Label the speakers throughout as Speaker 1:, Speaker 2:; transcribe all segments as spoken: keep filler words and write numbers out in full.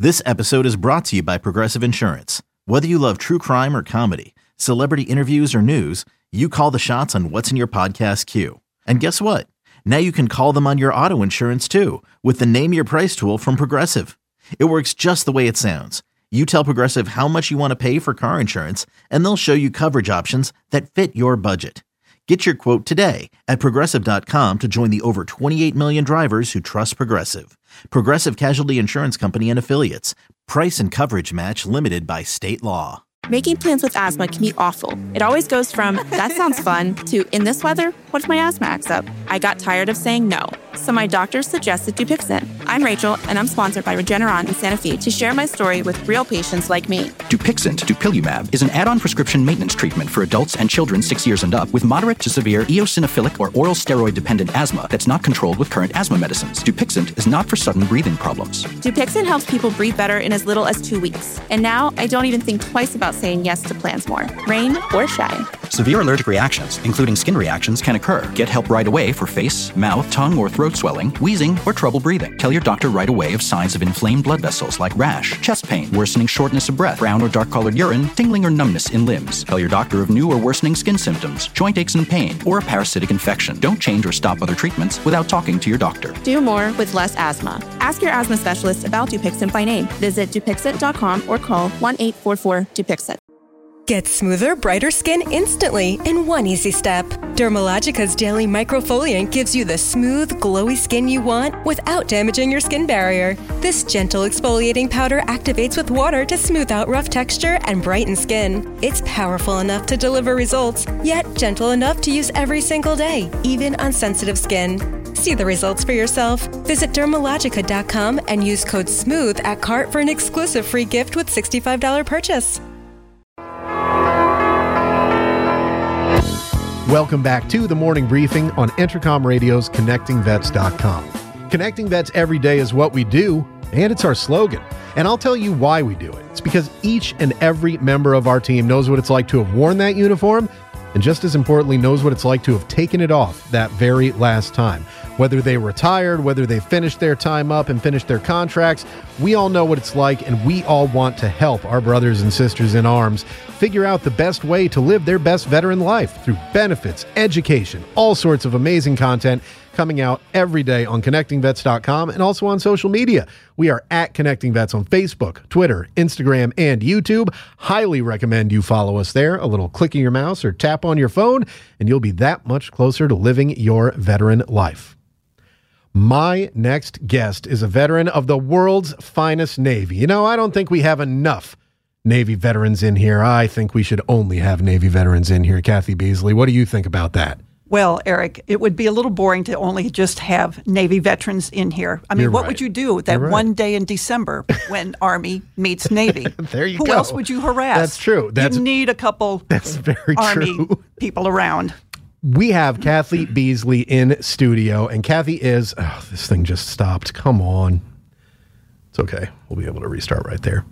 Speaker 1: This episode is brought to you by Progressive Insurance. Whether you love true crime or comedy, celebrity interviews or news, you call the shots on what's in your podcast queue. And guess what? Now you can call them on your auto insurance too with the Name Your Price tool from Progressive. It works just the way it sounds. You tell Progressive how much you want to pay for car insurance, and they'll show you coverage options that fit your budget. Get your quote today at Progressive dot com to join the over twenty-eight million drivers who trust Progressive. Progressive Casualty Insurance Company and Affiliates. Price and coverage match limited by state law.
Speaker 2: Making plans with asthma can be awful. It always goes from, that sounds fun, to, in this weather, what if my asthma acts up? I got tired of saying no, so my doctor suggested Dupixent. I'm Rachel, and I'm sponsored by Regeneron in Santa Fe to share my story with real patients like me.
Speaker 3: Dupixent, dupilumab, is an add-on prescription maintenance treatment for adults and children six years and up with moderate to severe eosinophilic or oral steroid-dependent asthma that's not controlled with current asthma medicines. Dupixent is not for sudden breathing problems.
Speaker 2: Dupixent helps people breathe better in as little as two weeks. And now I don't even think twice about saying yes to plans more, rain or shine.
Speaker 3: Severe allergic reactions, including skin reactions, can occur. Get help right away for face, mouth, tongue, or throat swelling, wheezing, or trouble breathing. Tell your doctor right away of signs of inflamed blood vessels like rash, chest pain, worsening shortness of breath, brown or dark-colored urine, tingling or numbness in limbs. Tell your doctor of new or worsening skin symptoms, joint aches and pain, or a parasitic infection. Don't change or stop other treatments without talking to your doctor.
Speaker 2: Do more with less asthma. Ask your asthma specialist about Dupixent by name. Visit Dupixent dot com or call one eight four four Dupixent.
Speaker 4: Get smoother, brighter skin instantly in one easy step. Dermalogica's Daily Microfoliant gives you the smooth, glowy skin you want without damaging your skin barrier. This gentle exfoliating powder activates with water to smooth out rough texture and brighten skin. It's powerful enough to deliver results, yet gentle enough to use every single day, even on sensitive skin. See the results for yourself. Visit Dermalogica dot com and use code SMOOTH at cart for an exclusive free gift with sixty-five dollars purchase.
Speaker 5: Welcome back to the morning briefing on Entercom Radio's Connecting Vets dot com. Connecting Vets every day is what we do, and it's our slogan. And I'll tell you why we do it. It's because each and every member of our team knows what it's like to have worn that uniform, and just as importantly, knows what it's like to have taken it off that very last time. Whether they retired, whether they finished their time up and finished their contracts, we all know what it's like, and we all want to help our brothers and sisters in arms figure out the best way to live their best veteran life through benefits, education, all sorts of amazing content coming out every day on Connecting Vets dot com and also on social media. We are at Connecting Vets on Facebook, Twitter, Instagram, and YouTube. Highly recommend you follow us there. A little click of your mouse or tap on your phone, and you'll be that much closer to living your veteran life. My next guest is a veteran of the world's finest Navy. You know, I don't think we have enough Navy veterans in here. I think we should only have Navy veterans in here. Kathy Beasley, what do you think about that?
Speaker 6: Well, Eric, it would be a little boring to only just have Navy veterans in here. I mean,
Speaker 5: You're
Speaker 6: what
Speaker 5: right.
Speaker 6: would you do that
Speaker 5: You're right.
Speaker 6: one day in December when Army meets Navy?
Speaker 5: There you
Speaker 6: Who
Speaker 5: go.
Speaker 6: Who else would you harass?
Speaker 5: That's true. That's,
Speaker 6: you need a couple
Speaker 5: that's very
Speaker 6: Army
Speaker 5: true.
Speaker 6: people around.
Speaker 5: We have Kathy Beasley in studio, and Kathy is, oh, this thing just stopped. Come on. It's okay. We'll be able to restart right there.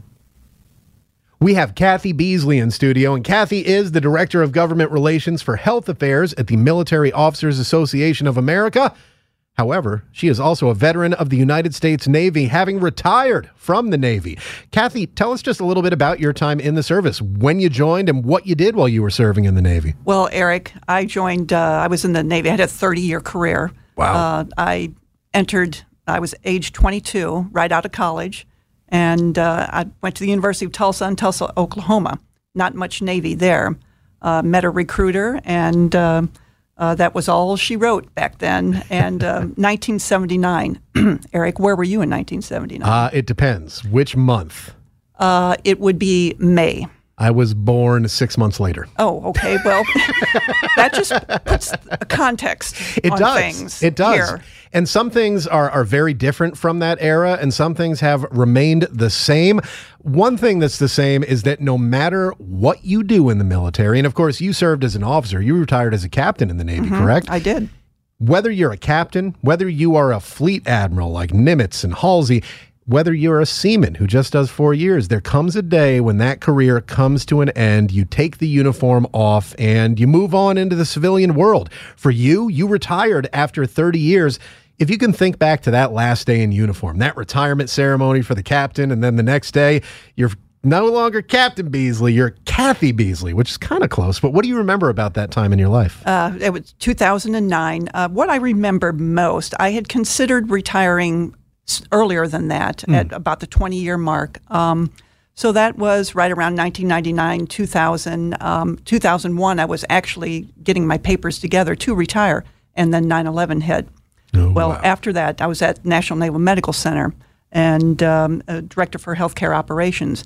Speaker 5: We have Kathy Beasley in studio, and Kathy is the Director of Government Relations for Health Affairs at the Military Officers Association of America. However, she is also a veteran of the United States Navy, having retired from the Navy. Kathy, tell us just a little bit about your time in the service, when you joined and what you did while you were serving in the Navy.
Speaker 6: Well, Eric, I joined, uh, I was in the Navy. I had a thirty-year career.
Speaker 5: Wow.
Speaker 6: Uh, I entered, I was age twenty-two, right out of college. And uh, I went to the University of Tulsa in Tulsa, Oklahoma. Not much Navy there. Uh, met a recruiter, and uh, uh, that was all she wrote back then. And uh, nineteen seventy-nine, Eric, where were you in nineteen seventy-nine?
Speaker 5: Uh, it depends. Which month?
Speaker 6: Uh, it would be May.
Speaker 5: I was born six months later.
Speaker 6: Oh, okay. Well, that just puts a context
Speaker 5: It
Speaker 6: on
Speaker 5: does.
Speaker 6: things.
Speaker 5: It does.
Speaker 6: Here.
Speaker 5: And some things are, are very different from that era, and some things have remained the same. One thing that's the same is that no matter what you do in the military, and of course you served as an officer, you retired as a captain in the Navy,
Speaker 6: Mm-hmm.
Speaker 5: correct?
Speaker 6: I did.
Speaker 5: Whether you're a captain, whether you are a fleet admiral like Nimitz and Halsey, whether you're a seaman who just does four years, there comes a day when that career comes to an end, you take the uniform off, and you move on into the civilian world. For you, you retired after thirty years. If you can think back to that last day in uniform, that retirement ceremony for the captain, and then the next day, you're no longer Captain Beasley, you're Kathy Beasley, which is kind of close. But what do you remember about that time in your life?
Speaker 6: Uh, it was two thousand nine. Uh, what I remember most, I had considered retiring earlier than that, mm. at about the twenty-year mark. Um, so that was right around nineteen ninety-nine, two thousand. Um, two thousand one, I was actually getting my papers together to retire, and then nine eleven hit. Oh, well, wow. After that, I was at National Naval Medical Center and um, a director for healthcare operations.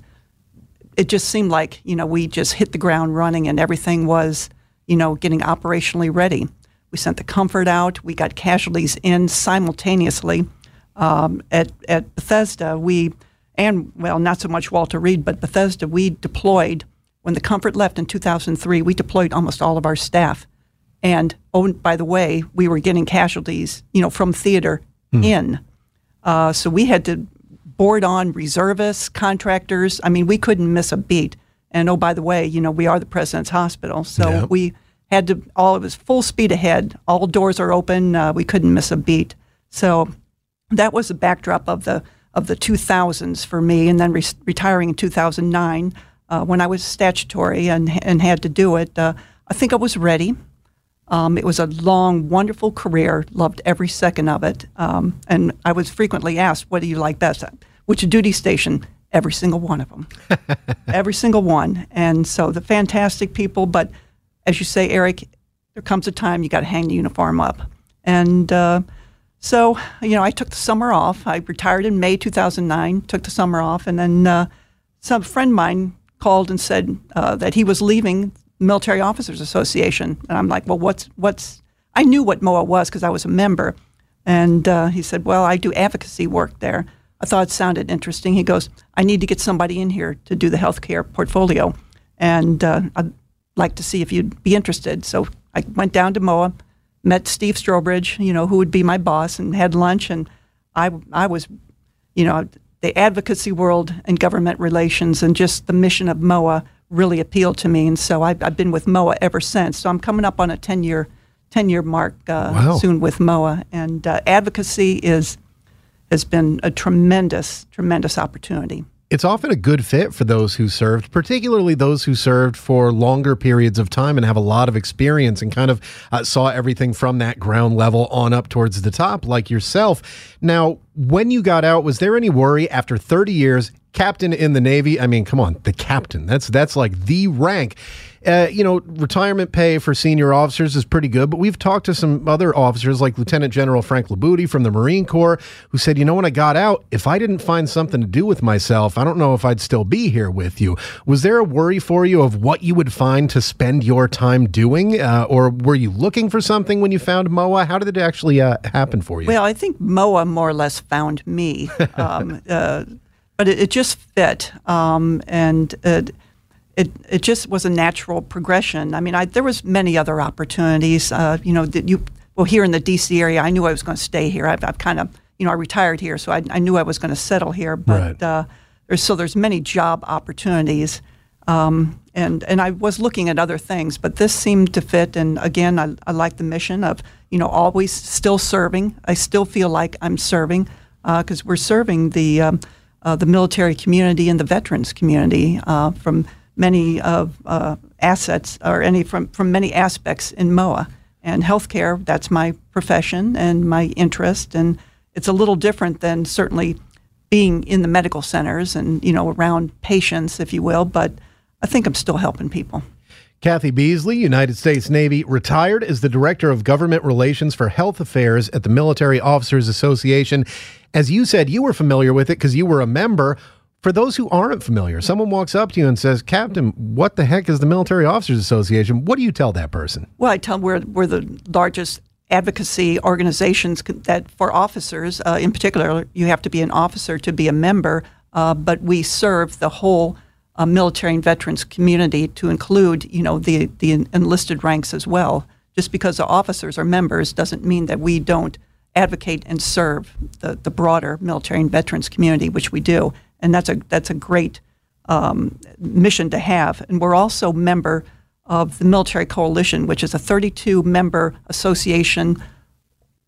Speaker 6: It just seemed like, you know, we just hit the ground running and everything was, you know, getting operationally ready. We sent the Comfort out. We got casualties in simultaneously. Um, at, at Bethesda, we, and, well, not so much Walter Reed, but Bethesda, we deployed, when the Comfort left in two thousand three, we deployed almost all of our staff. And, oh, by the way, we were getting casualties, you know, from theater mm. in. Uh, so we had to board on reservists, contractors. I mean, we couldn't miss a beat. And, oh, by the way, you know, we are the President's Hospital. So yep. we had to, all, it was full speed ahead. All doors are open. Uh, we couldn't miss a beat. So that was the backdrop of the of the two thousands for me. And then re- retiring in two thousand nine, uh, when I was statutory and, and had to do it, uh, I think I was ready. Um, it was a long, wonderful career, loved every second of it. Um, and I was frequently asked, what do you like best? Which duty station? Every single one of them. Every single one. And so the fantastic people, but as you say, Eric, there comes a time you got to hang the uniform up. And uh, so, you know, I took the summer off. I retired in May two thousand nine, took the summer off, and then uh, some friend of mine called and said uh, that he was leaving Military Officers Association. And I'm like, well, what's, what's, I knew what M O A was because I was a member. And uh, he said, well, I do advocacy work there. I thought it sounded interesting. He goes, I need to get somebody in here to do the healthcare portfolio. And uh, I'd like to see if you'd be interested. So I went down to M O A, met Steve Strobridge, you know, who would be my boss, and had lunch. And I, I was, you know, the advocacy world and government relations and just the mission of M O A really appealed to me, and so I've, I've been with M O A ever since. So I'm coming up on a ten-year ten-year mark uh, wow. soon with M O A, and uh, advocacy is has been a tremendous, tremendous opportunity.
Speaker 5: It's often a good fit for those who served, particularly those who served for longer periods of time and have a lot of experience and kind of uh, saw everything from that ground level on up towards the top, like yourself. Now, when you got out, was there any worry after thirty years, captain in the Navy? I mean, come on, the captain. That's that's like the rank. Uh, you know, retirement pay for senior officers is pretty good, but we've talked to some other officers like Lieutenant General Frank Labuti from the Marine Corps, who said, you know, when I got out, if I didn't find something to do with myself, I don't know if I'd still be here with you. Was there a worry for you of what you would find to spend your time doing? Uh, or were you looking for something when you found M O A? How did it actually uh, happen for you?
Speaker 6: Well, I think M O A more or less found me. um, uh, but it, it just fit. Um, and it, It it just was a natural progression. I mean, I, there was many other opportunities. Uh, you know, that you well here in the D C area, I knew I was going to stay here. I've, I've kind of you know I retired here, so I, I knew I was going to settle here. But
Speaker 5: right.
Speaker 6: uh, there's so there's many job opportunities, um, and and I was looking at other things, but this seemed to fit. And again, I, I like the mission of you know always still serving. I still feel like I'm serving because uh, we're serving the um, uh, the military community and the veterans community uh, from. many of uh, assets or any from, from many aspects in M O A. And healthcare, that's my profession and my interest. And it's a little different than certainly being in the medical centers and, you know, around patients, if you will. But I think I'm still helping people.
Speaker 5: Kathy Beasley, United States Navy, retired as the Director of Government Relations for Health Affairs at the Military Officers Association. As you said, you were familiar with it because you were a member. For those who aren't familiar, someone walks up to you and says, Captain, what the heck is the Military Officers Association? What do you tell that person?
Speaker 6: Well, I tell them we're, we're the largest advocacy organizations that for officers. Uh, in particular, you have to be an officer to be a member, uh, but we serve the whole uh, military and veterans community to include, you know, the, the enlisted ranks as well. Just because the officers are members doesn't mean that we don't advocate and serve the, the broader military and veterans community, which we do. And that's a that's a great um, mission to have. And we're also member of the Military Coalition, which is a thirty-two member association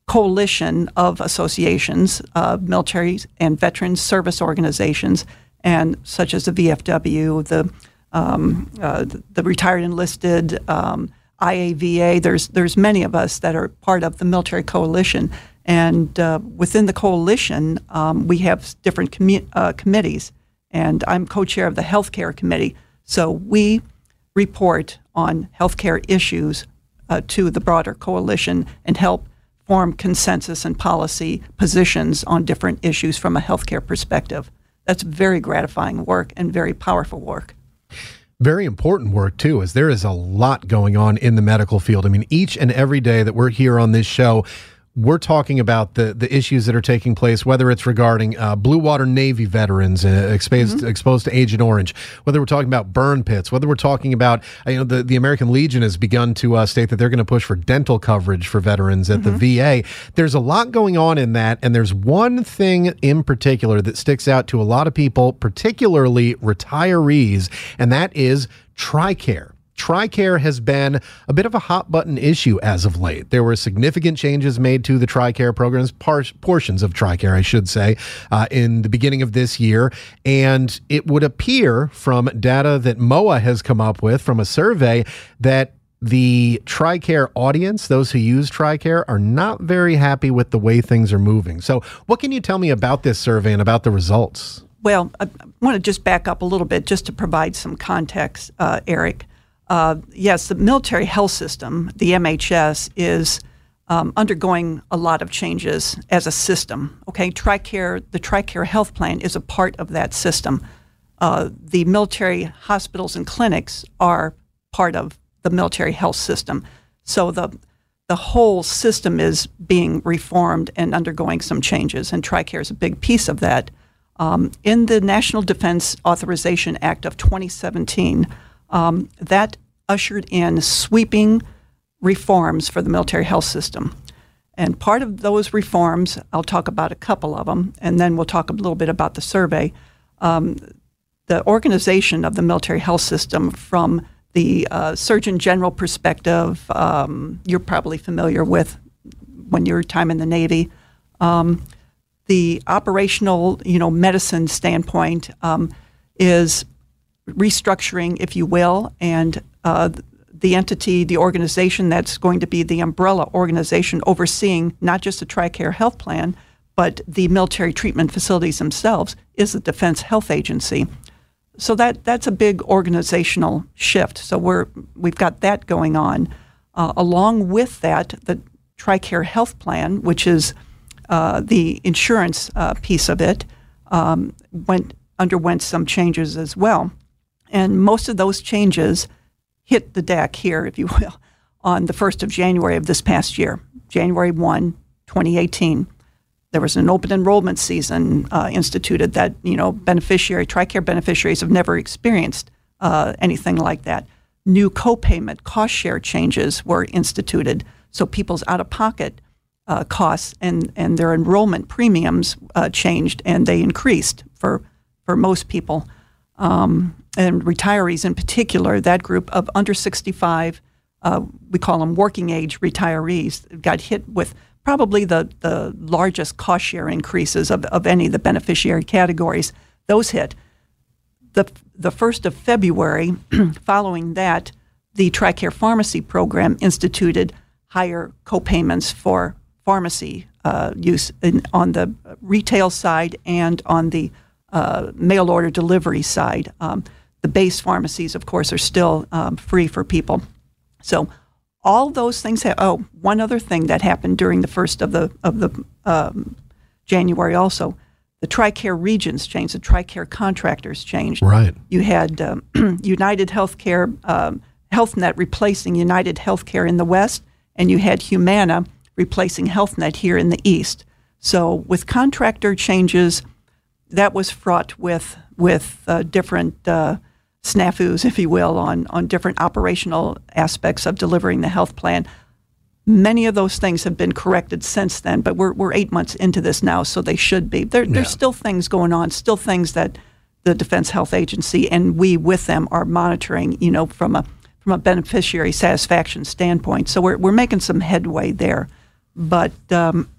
Speaker 6: coalition of associations, uh, military and veterans service organizations, and such as the V F W, the um, uh, the retired enlisted, um, I A V A. There's there's many of us that are part of the military coalition, and uh, within the coalition, um, we have different commu- uh, committees, and I'm co-chair of the healthcare committee. So we report on healthcare issues uh, to the broader coalition and help form consensus and policy positions on different issues from a healthcare perspective. That's very gratifying work and very powerful work.
Speaker 5: Very important work, too, as there is a lot going on in the medical field. I mean, each and every day that we're here on this show, we're talking about the, the issues that are taking place, whether it's regarding uh, Blue Water Navy veterans uh, exposed, mm-hmm. exposed to Agent Orange, whether we're talking about burn pits, whether we're talking about, you know, the, the American Legion has begun to uh, state that they're going to push for dental coverage for veterans at mm-hmm. the V A. There's a lot going on in that, and there's one thing in particular that sticks out to a lot of people, particularly retirees, and that is TRICARE. TRICARE has been a bit of a hot button issue as of late. There were significant changes made to the TRICARE programs, par- portions of TRICARE, I should say, uh, in the beginning of this year. And it would appear from data that M O A has come up with from a survey that the TRICARE audience, those who use TRICARE, are not very happy with the way things are moving. So what can you tell me about this survey and about the results?
Speaker 6: Well, I want to just back up a little bit just to provide some context, uh, Eric. Uh, yes, the military health system, the M H S, is um, undergoing a lot of changes as a system. Okay, TRICARE, the TRICARE health plan is a part of that system. Uh, the military hospitals and clinics are part of the military health system. So the the whole system is being reformed and undergoing some changes, and TRICARE is a big piece of that. Um, in the National Defense Authorization Act of twenty seventeen, Um, that ushered in sweeping reforms for the military health system. And part of those reforms, I'll talk about a couple of them, and then we'll talk a little bit about the survey. Um, the organization of the military health system from the uh, Surgeon General perspective, um, you're probably familiar with when your time in the Navy. Um, the operational, you know, medicine standpoint um, is restructuring, if you will, and uh, the entity, the organization that's going to be the umbrella organization overseeing not just the TRICARE health plan, but the military treatment facilities themselves is the Defense Health Agency. So that that's a big organizational shift. So we're we've got that going on. Uh, along with that, the TRICARE health plan, which is uh, the insurance uh, piece of it, um, went underwent some changes as well. And most of those changes hit the deck here, if you will, on the first of January of this past year, January first, twenty eighteen. There was an open enrollment season uh, instituted that, you know, beneficiary, TRICARE beneficiaries have never experienced uh, anything like that. New co-payment, cost share changes were instituted, so people's out-of-pocket uh, costs and, and their enrollment premiums uh, changed, and they increased for, for most people. Um, and retirees in particular, that group of under sixty-five, uh, we call them working age retirees, got hit with probably the, the largest cost share increases of, of any of the beneficiary categories. Those hit. The, the first of February, following that, the TRICARE pharmacy program instituted higher co-payments for pharmacy uh, use in, on the retail side and on the Uh, mail order delivery side. Um, the base pharmacies, of course, are still um, free for people. So all those things have, oh, one other thing that happened during the first of the of the um, January also, the TRICARE regions changed, the TRICARE contractors changed.
Speaker 5: Right.
Speaker 6: You had um, United Healthcare, um, HealthNet replacing United Healthcare in the West, and you had Humana replacing HealthNet here in the East. So with contractor changes, that was fraught with with uh, different uh, snafus, if you will, on on different operational aspects of delivering the health plan. Many of those things have been corrected since then, but we're we're eight months into this now, so they should be. There, yeah. There's still things going on, still things that the Defense Health Agency and we with them are monitoring, you know, from a from a beneficiary satisfaction standpoint. So we're we're making some headway there. but um,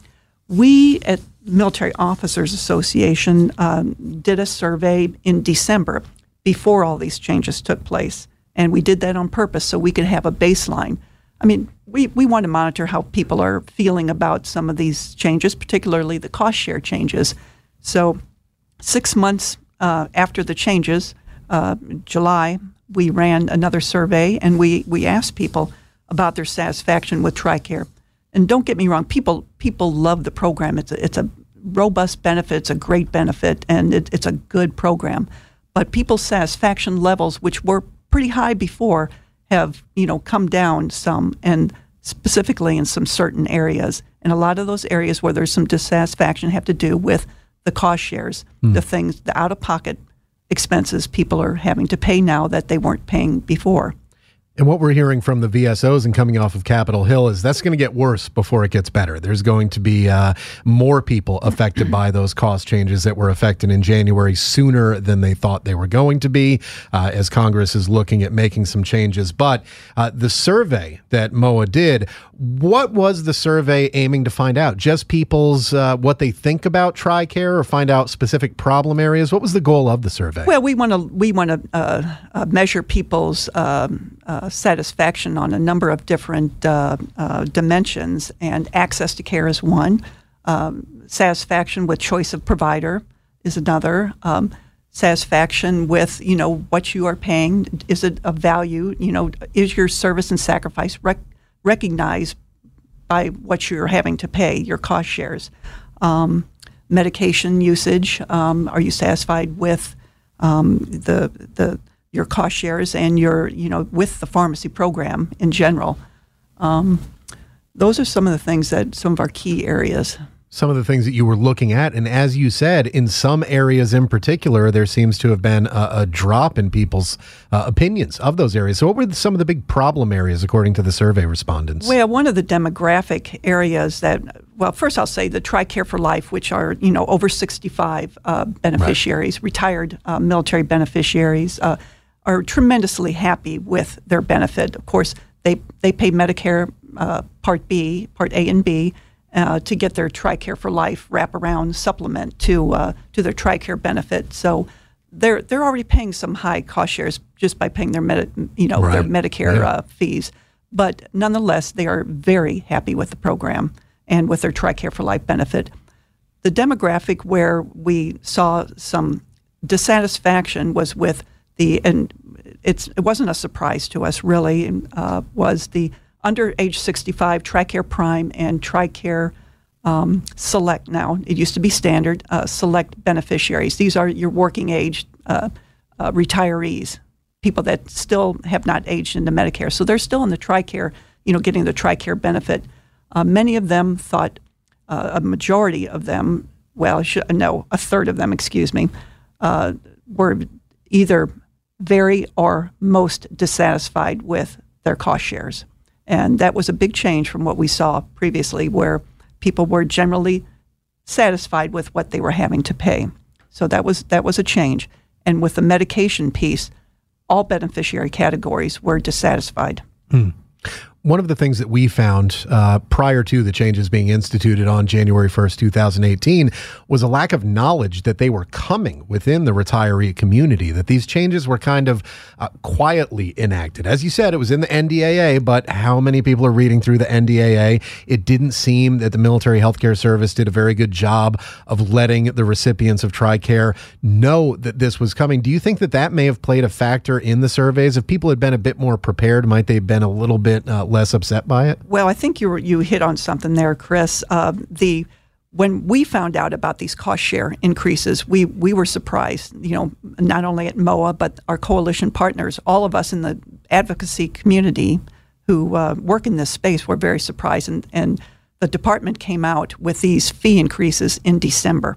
Speaker 6: we at Military Officers Association um, did a survey in December before all these changes took place. And we did that on purpose so we could have a baseline. I mean, we, we want to monitor how people are feeling about some of these changes, particularly the cost share changes. So six months uh, after the changes, uh, July, we ran another survey, and we, we asked people about their satisfaction with TRICARE. And don't get me wrong, people people love the program. It's a, it's a robust benefit, it's a great benefit, and it, it's a good program. But people's satisfaction levels, which were pretty high before, have you know come down some, and specifically in some certain areas. And a lot of those areas where there's some dissatisfaction have to do with the cost shares, mm. the things, the out-of-pocket expenses people are having to pay now that they weren't paying before.
Speaker 5: And what we're hearing from the V S Os and coming off of Capitol Hill is that's going to get worse before it gets better. There's going to be uh, more people affected by those cost changes that were affected in January sooner than they thought they were going to be, uh, as Congress is looking at making some changes. But uh, the survey that M O A did, what was the survey aiming to find out? Just people's, uh, what they think about TRICARE, or find out specific problem areas? What was the goal of the survey?
Speaker 6: Well, we want to we want to uh, uh, measure people's um, uh, satisfaction on a number of different uh, uh, dimensions, and access to care is one. Um, satisfaction with choice of provider is another. Um, satisfaction with, you know, what you are paying. Is it of value? You know, is your service and sacrifice rec- recognized by what you're having to pay, your cost shares? Um, medication usage. Um, are you satisfied with um, the the your cost shares and your, you know, with the pharmacy program in general? Um, those are some of the things that, some of our key areas.
Speaker 5: Some of the things that you were looking at. And as you said, in some areas in particular, there seems to have been a, a drop in people's uh, opinions of those areas. So what were some of the big problem areas, according to the survey respondents?
Speaker 6: Well, one of the demographic areas that, well, first I'll say the TRICARE for Life, which are, you know, over sixty-five uh, beneficiaries, right. retired uh, military beneficiaries, uh, are tremendously happy with their benefit. Of course, they, they pay Medicare uh, Part B, Part A and B, Uh, to get their TRICARE for Life wraparound supplement to uh, to their TRICARE benefit. So they're they're already paying some high cost shares just by paying their Medi- you know right. their Medicare yeah. uh, fees. But nonetheless, they are very happy with the program and with their TRICARE for Life benefit. The demographic where we saw some dissatisfaction was with the, and it's it wasn't a surprise to us really, uh, was the under age sixty-five, TRICARE Prime and TRICARE um, Select now. It used to be standard, uh, select beneficiaries. These are your working age uh, uh, retirees, people that still have not aged into Medicare. So they're still in the TRICARE, you know, getting the TRICARE benefit. Uh, many of them thought, uh, a majority of them, well, should, no, a third of them, excuse me, uh, were either very or most dissatisfied with their cost shares. And that was a big change from what we saw previously, where people were generally satisfied with what they were having to pay. So that was that was a change. And with the medication piece, all beneficiary categories were dissatisfied.
Speaker 5: Hmm. One of the things that we found uh, prior to the changes being instituted on January first, two thousand eighteen, was a lack of knowledge that they were coming within the retiree community, that these changes were kind of uh, quietly enacted. As you said, it was in the N D A A, but how many people are reading through the N D A A? It didn't seem that the Military Healthcare Service did a very good job of letting the recipients of TRICARE know that this was coming. Do you think that that may have played a factor in the surveys? If people had been a bit more prepared, might they have been a little bit uh, less upset by it?
Speaker 6: Well, I think you were, you hit on something there, Chris. Uh, the when we found out about these cost share increases, we we were surprised. You know, not only at M O A but our coalition partners, all of us in the advocacy community who uh, work in this space were very surprised. And and the department came out with these fee increases in December.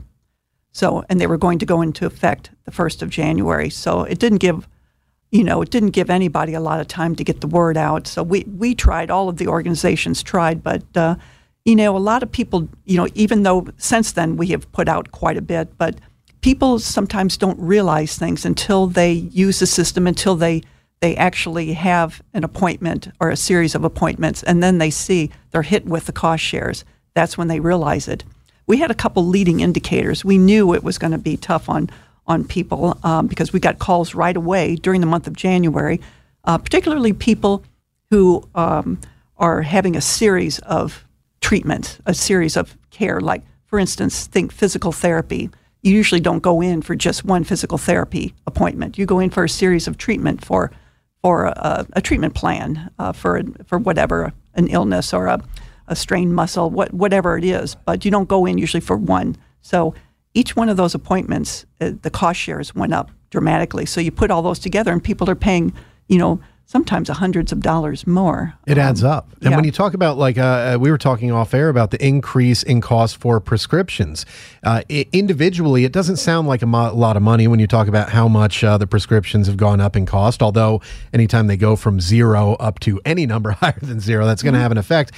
Speaker 6: So, and they were going to go into effect the first of January. So it didn't give. You know, it didn't give anybody a lot of time to get the word out. So we, we tried, all of the organizations tried, but, uh, you know, a lot of people, you know, even though since then we have put out quite a bit, but people sometimes don't realize things until they use the system, until they, they actually have an appointment or a series of appointments, and then they see they're hit with the cost shares. That's when they realize it. We had a couple leading indicators. We knew it was going to be tough on on people um, because we got calls right away during the month of January, uh, particularly people who um, are having a series of treatments, a series of care. Like, for instance, think physical therapy. You usually don't go in for just one physical therapy appointment. You go in for a series of treatment for for a, a treatment plan uh, for for whatever, an illness or a, a strained muscle, what, whatever it is. But you don't go in usually for one. So each one of those appointments, uh, the cost shares went up dramatically. So you put all those together, and people are paying, you know, sometimes hundreds of dollars more.
Speaker 5: It um, adds up. And
Speaker 6: yeah.
Speaker 5: when you talk about, like, uh, we were talking off air about the increase in cost for prescriptions. Uh, I- individually, it doesn't sound like a mo- lot of money when you talk about how much uh, the prescriptions have gone up in cost, although anytime they go from zero up to any number higher than zero, that's going to mm-hmm. have an effect.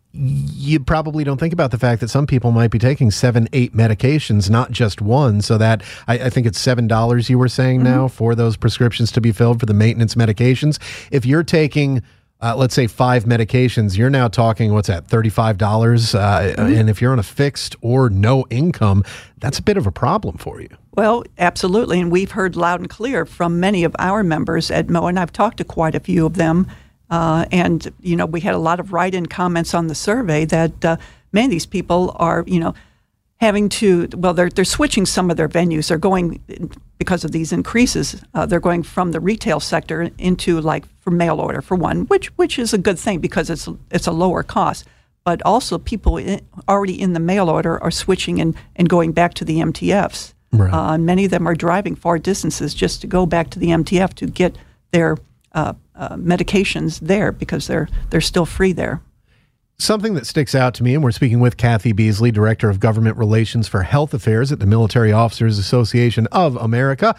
Speaker 5: You probably don't think about the fact that some people might be taking seven, eight medications, not just one. So that I, I think it's seven dollars you were saying mm-hmm. now for those prescriptions to be filled for the maintenance medications. If you're taking, uh, let's say, five medications, you're now talking, what's that, thirty-five dollars? Uh, mm-hmm. And if you're on a fixed or no income, that's a bit of a problem for you.
Speaker 6: Well, absolutely. And we've heard loud and clear from many of our members at M O A, and I've talked to quite a few of them. Uh, and, you know, we had a lot of write-in comments on the survey that uh, many of these people are, you know, having to, well, they're they're switching some of their venues. They're going, because of these increases, uh, they're going from the retail sector into, like, for mail order, for one, which which is a good thing because it's it's a lower cost. But also people in, already in the mail order are switching and, and going back to the M T Fs. Right. Uh, many of them are driving far distances just to go back to the M T F to get their Uh, uh, medications there because they're they're still free there.
Speaker 5: Something that sticks out to me, and we're speaking with Kathy Beasley, Director of Government Relations for Health Affairs at the Military Officers Association of America.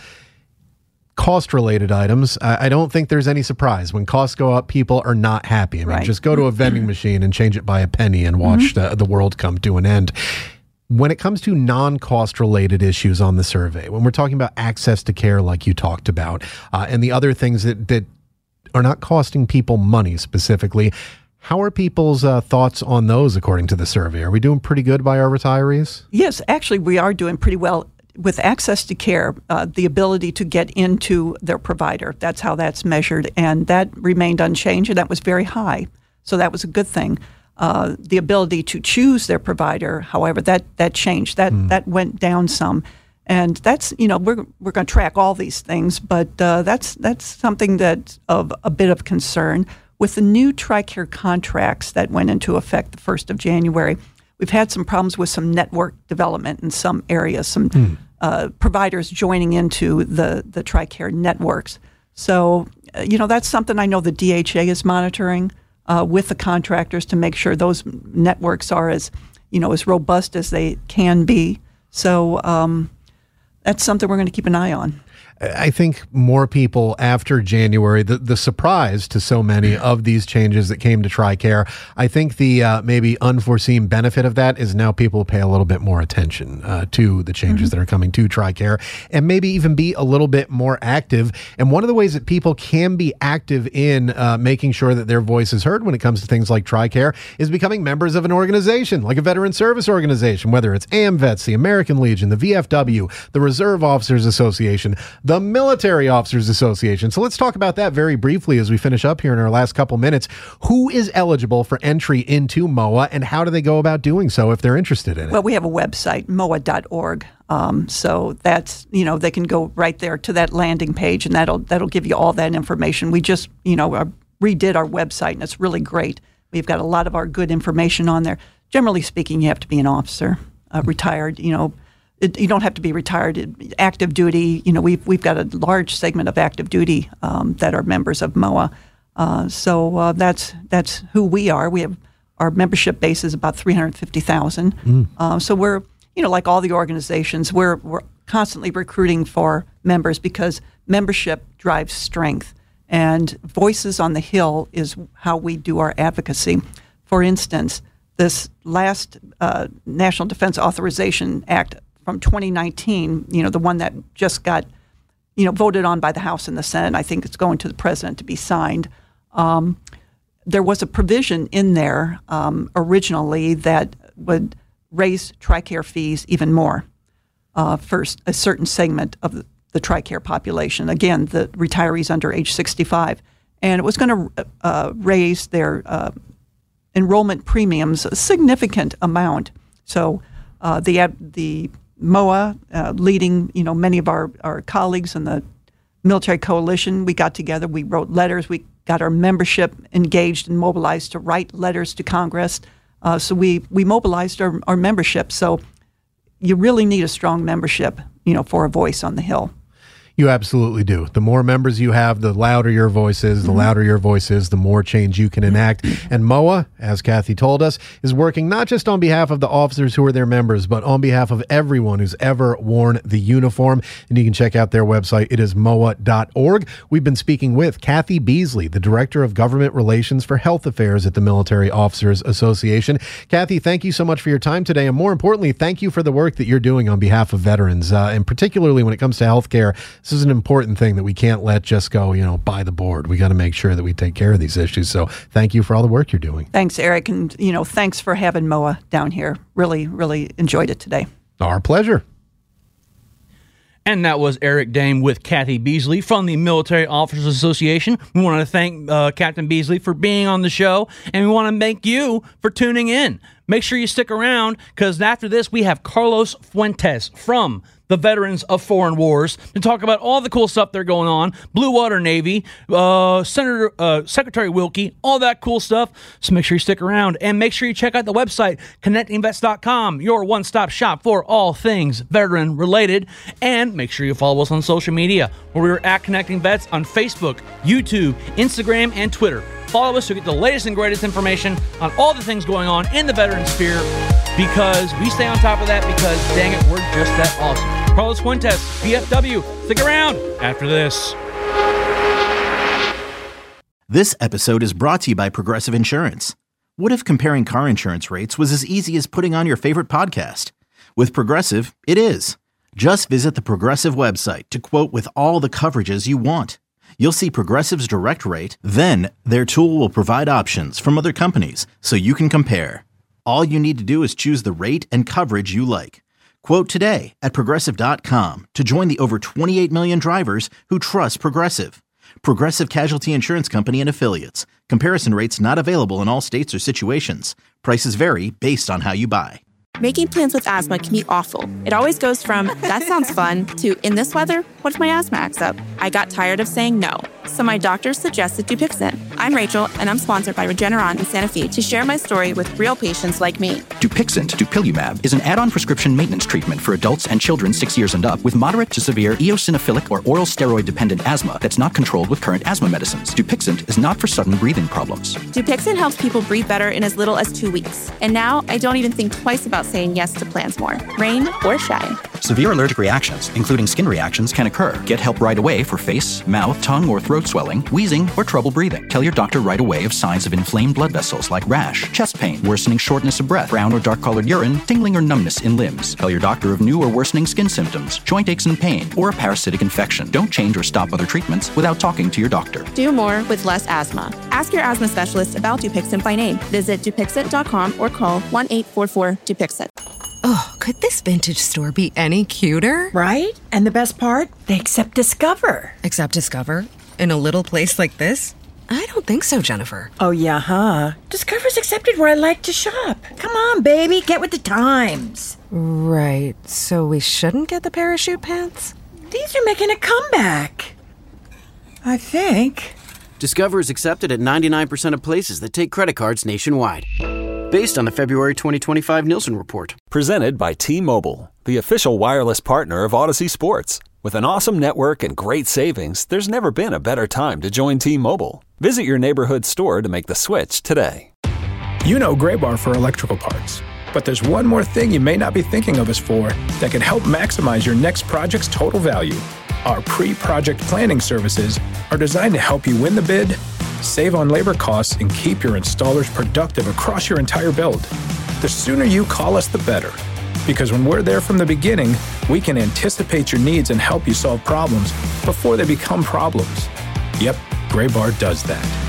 Speaker 5: Cost-related items. I, I don't think there's any surprise. When costs go up, people are not happy. I mean,
Speaker 6: right.
Speaker 5: just go to a vending machine and change it by a penny and watch mm-hmm. the, the world come to an end. When it comes to non-cost related issues on the survey, when we're talking about access to care like you talked about, uh, and the other things that, that are not costing people money specifically, how are people's uh, thoughts on those according to the survey? Are we doing pretty good by our retirees?
Speaker 6: Yes, actually we are doing pretty well with access to care, uh, the ability to get into their provider. That's how that's measured, and that remained unchanged, and that was very high. So that was a good thing. Uh, the ability to choose their provider, however, that that changed. That mm. that went down some. And that's, you know, we're we're going to track all these things, but uh, that's that's something that's of a bit of concern. With the new TRICARE contracts that went into effect the first of January, we've had some problems with some network development in some areas, some mm. uh, providers joining into the, the TRICARE networks. So, uh, you know, that's something I know the D H A is monitoring uh, with the contractors to make sure those networks are as, you know, as robust as they can be. So, um, that's something we're going to keep an eye on.
Speaker 5: I think more people after January, the, the surprise to so many of these changes that came to TRICARE, I think the uh, maybe unforeseen benefit of that is now people pay a little bit more attention uh, to the changes mm-hmm. that are coming to TRICARE and maybe even be a little bit more active. And one of the ways that people can be active in uh, making sure that their voice is heard when it comes to things like TRICARE is becoming members of an organization, like a veteran service organization, whether it's AMVETS, the American Legion, the V F W, the Reserve Officers Association, the Military Officers Association. So let's talk about that very briefly as we finish up here in our last couple minutes. Who is eligible for entry into M O A, and how do they go about doing so if they're interested in it?
Speaker 6: Well, we have a website, M O A dot org. Um, so that's, you know, they can go right there to that landing page, and that'll that'll give you all that information. We just, you know, uh, redid our website, and it's really great. We've got a lot of our good information on there. Generally speaking, you have to be an officer, uh, retired, you know. It, you don't have to be retired. Active duty, you know, we've we've got a large segment of active duty um, that are members of M O A. Uh, so uh, that's that's who we are. We have our membership base is about three hundred fifty thousand. Mm. Uh, so we're, you know, like all the organizations, we're we're constantly recruiting for members because membership drives strength, and Voices on the Hill is how we do our advocacy. For instance, this last uh, National Defense Authorization Act from twenty nineteen, you know, the one that just got you know, voted on by the House and the Senate. I think it's going to the president to be signed. Um, there was a provision in there um, originally that would raise TRICARE fees even more uh, for a certain segment of the, the TRICARE population. Again, the retirees under age sixty-five. And it was going to uh, raise their uh, enrollment premiums a significant amount. So uh, the the M O A, uh, leading you know many of our, our colleagues in the military coalition, we got together, we wrote letters, we got our membership engaged and mobilized to write letters to Congress. Uh, so we we mobilized our, our membership. So you really need a strong membership, you know, for a voice on the Hill.
Speaker 5: You absolutely do. The more members you have, the louder your voice is. The mm-hmm. louder your voice is, the more change you can enact. And M O A, as Kathy told us, is working not just on behalf of the officers who are their members, but on behalf of everyone who's ever worn the uniform. And you can check out their website. It is M O A dot org. We've been speaking with Kathy Beasley, the Director of Government Relations for Health Affairs at the Military Officers Association. Kathy, thank you so much for your time today. And more importantly, thank you for the work that you're doing on behalf of veterans, uh, and particularly when it comes to healthcare. This is an important thing that we can't let just go, you know, by the board. We got to make sure that we take care of these issues. So thank you for all the work you're doing.
Speaker 6: Thanks, Eric. And, you know, thanks for having M O A down here. Really, really enjoyed it today.
Speaker 5: Our pleasure.
Speaker 7: And that was Eric Dame with Kathy Beasley from the Military Officers Association. We want to thank uh, Captain Beasley for being on the show, and we want to thank you for tuning in. Make sure you stick around, because after this, we have Carlos Fuentes from the Veterans of Foreign Wars to talk about all the cool stuff they're going on. Blue Water Navy, uh, Senator uh, Secretary Wilkie, all that cool stuff. So make sure you stick around, and make sure you check out the website, connecting vets dot com, your one-stop shop for all things veteran-related. And make sure you follow us on social media, where we're at Connecting Vets on Facebook, YouTube, Instagram, and Twitter. Follow us to get the latest and greatest information on all the things going on in the veteran sphere, because we stay on top of that, because, dang it, we're just that awesome. Carlos Fuentes, V F W. Stick around after this.
Speaker 1: This episode is brought to you by Progressive Insurance. What if comparing car insurance rates was as easy as putting on your favorite podcast? With Progressive, it is. Just visit the Progressive website to quote with all the coverages you want. You'll see Progressive's direct rate, then their tool will provide options from other companies so you can compare. All you need to do is choose the rate and coverage you like. Quote today at Progressive dot com to join the over twenty-eight million drivers who trust Progressive. Progressive Casualty Insurance Company and Affiliates. Comparison rates not available in all states or situations. Prices vary based on how you buy.
Speaker 2: Making plans with asthma can be awful. It always goes from, that sounds fun, to, in this weather, what if my asthma acts up? I got tired of saying no, so my doctor suggested Dupixent. I'm Rachel, and I'm sponsored by Regeneron in Santa Fe to share my story with real patients like me.
Speaker 3: Dupixent, dupilumab, is an add-on prescription maintenance treatment for adults and children six years and up with moderate to severe eosinophilic or oral steroid-dependent asthma that's not controlled with current asthma medicines. Dupixent is not for sudden breathing problems.
Speaker 2: Dupixent helps people breathe better in as little as two weeks. And now, I don't even think twice about saying yes to plans more, rain or shine.
Speaker 3: Severe allergic reactions, including skin reactions, can occur. Get help right away for face, mouth, tongue, or throat swelling, wheezing, or trouble breathing. Tell your doctor right away of signs of inflamed blood vessels like rash, chest pain, worsening shortness of breath, brown or dark-colored urine, tingling or numbness in limbs. Tell your doctor of new or worsening skin symptoms, joint aches and pain, or a parasitic infection. Don't change or stop other treatments without talking to your doctor.
Speaker 2: Do more with less asthma. Ask your asthma specialist about Dupixent by name. Visit Dupixent dot com or call one eight four four Dupixent.
Speaker 8: Oh, could this vintage store be any cuter?
Speaker 9: Right? And the best part? They accept Discover.
Speaker 8: Accept Discover? In a little place like this? I don't think so, Jennifer.
Speaker 9: Oh, yeah, huh? Discover's accepted where I like to shop. Come on, baby, get with the times.
Speaker 8: Right, so we shouldn't get the parachute pants?
Speaker 9: These are making a comeback. I think.
Speaker 10: Discover is accepted at ninety-nine percent of places that take credit cards nationwide. Based on the February twenty twenty-five Nielsen report.
Speaker 11: Presented by T-Mobile, the official wireless partner of Odyssey Sports. With an awesome network and great savings, there's never been a better time to join T-Mobile. Visit your neighborhood store to make the switch today.
Speaker 12: You know Graybar for electrical parts. But there's one more thing you may not be thinking of us for that can help maximize your next project's total value. Our pre-project planning services are designed to help you win the bid, save on labor costs, and keep your installers productive across your entire build. The sooner you call us, the better. Because when we're there from the beginning, we can anticipate your needs and help you solve problems before they become problems. Yep, Graybar does that.